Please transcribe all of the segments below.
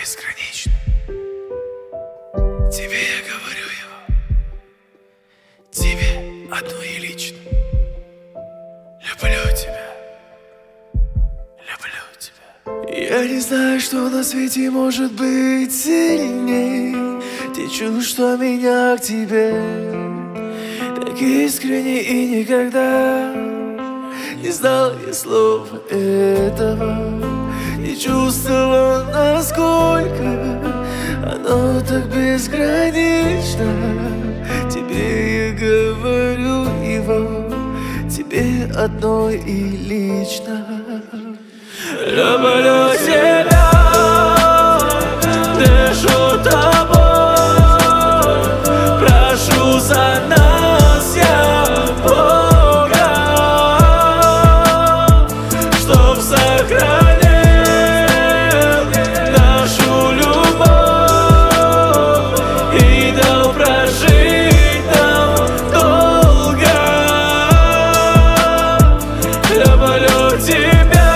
безгранично. Тебе я говорю его, тебе одно и лично. Люблю тебя, люблю тебя. Я не знаю, что на свете может быть сильней. Те чувства меня к тебе так искренне, и никогда не знал я слов этого. Не чувствовал, насколько оно так безгранично. Тебе я говорю его, тебе одной и лично. Люблю тебя, дышу тобой, прошу за нас я Бога, чтоб сохранил нашу любовь и дал прожить нам долго. Люблю тебя,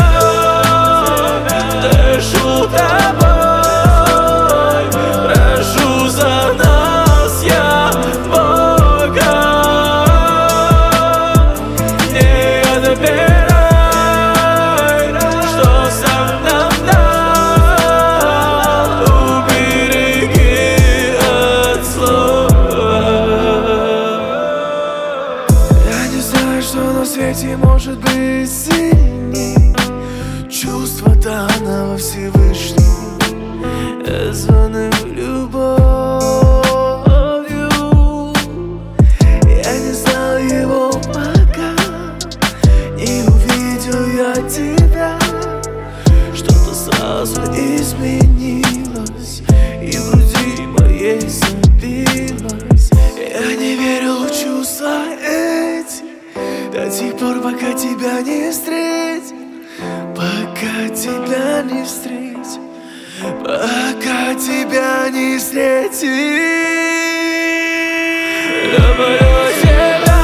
дышу тобой, прошу за нас я Бога. Не отбирай, что сам нам дал, убереги от зла. Я не знаю, что на свете может быть сильней. Чувство данного Всевышним, я звоню любовью. Я не знал его, пока не увидел я тебя. Что-то сразу изменилось, и в груди моей забилось. Я не верил в чувства эти до тех пор, пока тебя не встретил. Пока тебя не встретил, пока тебя не встретил. Люблю тебя,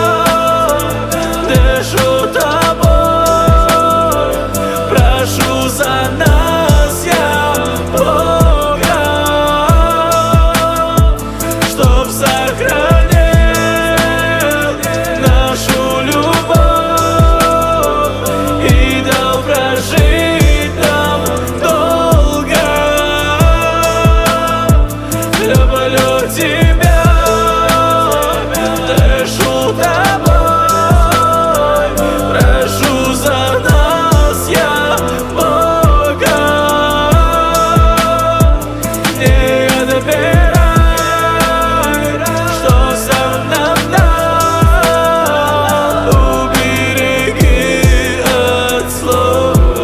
дышу тобой, прошу за нас я Бога, чтоб сохранил нашу любовь и дал прожить нам долго. Люблю тебя, дышу тобой, прошу за нас я Бога. Не отбирай, что сам нам дал, убереги от зла.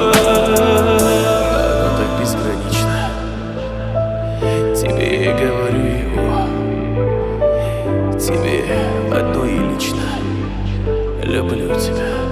Оно так безгранично. Тебе я говорю его, тебе одно и лично. Люблю тебя.